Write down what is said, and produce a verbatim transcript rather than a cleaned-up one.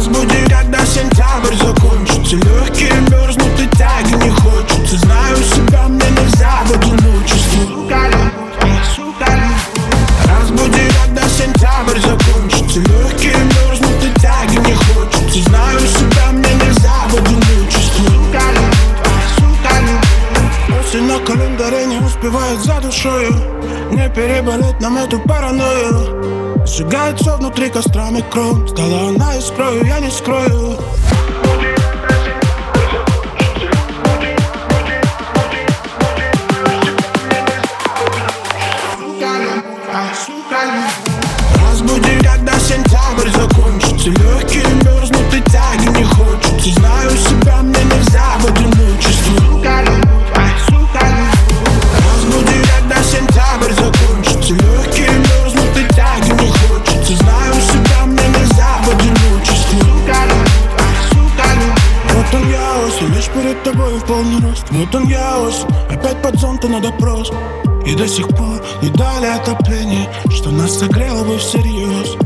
Разбуди, когда сентябрь закончится. Легкие мерзнут и тяги не хочется. Знаю себя, мне нельзя в одиночестве. Сука, любовь, сука, любовь. Разбуди, когда сентябрь закончится. Легкие мерзнут и тяги не хочется. Знаю себя, мне нельзя в одиночестве. Сука, любовь, сука, любовь. Осень на календаре не успевает за душою. Не переболеть нам эту паранойю. Сжигается внутри кострами кровь. Стала она искрою, я не скрою. Разбуди, когда сентябрь закончится. Легкие мерзнут и тяги не хочется. Знаю себя, мне нельзя в одиночестве. Сука, любовь, сука, любовь. Разбуди, когда сентябрь закончится. Легкие мерзнут и тяги не хочется. Знаю себя, мне нельзя в одиночестве. Сука, любовь, сука, любовь. Вот он я осень, лишь перед тобой в полный рост. Вот он я осень, опять под зонтом на допрос. И до сих пор не дали отопление, что нас согрело бы всерьез.